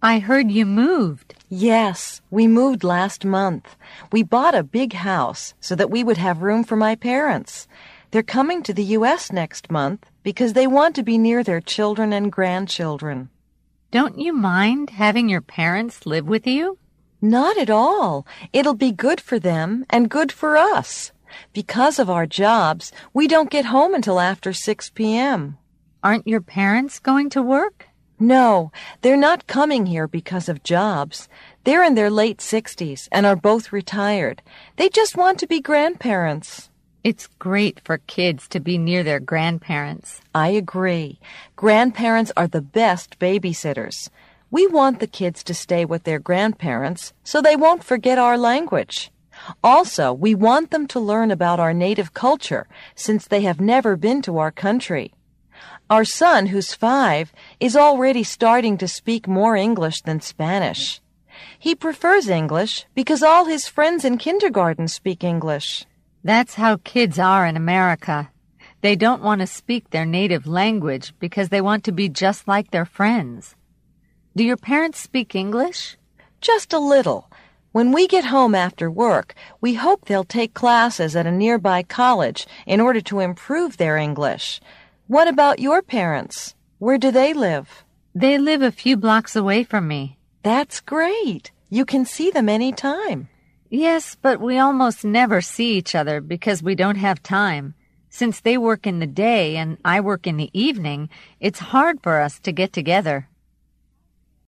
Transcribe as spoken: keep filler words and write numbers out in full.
I heard you moved. Yes, we moved last month. We bought a big house so that we would have room for my parents. They're coming to the U S next month because they want to be near their children and grandchildren. Don't you mind having your parents live with you? Not at all. It'll be good for them and good for us. Because of our jobs, we don't get home until after six p.m. Aren't your parents going to work? No, they're not coming here because of jobs. They're in their late sixties and are both retired. They just want to be grandparents. It's great for kids to be near their grandparents. I agree. Grandparents are the best babysitters. We want the kids to stay with their grandparents so they won't forget our language. Also, we want them to learn about our native culture since they have never been to our country. Our son, who's five, is already starting to speak more English than Spanish. He prefers English because all his friends in kindergarten speak English. That's how kids are in America. They don't want to speak their native language because they want to be just like their friends. Do your parents speak English? Just a little. When we get home after work, we hope they'll take classes at a nearby college in order to improve their English. What about your parents? Where do they live? They live a few blocks away from me. That's great. You can see them any time. Yes, but we almost never see each other because we don't have time. Since they work in the day and I work in the evening, it's hard for us to get together.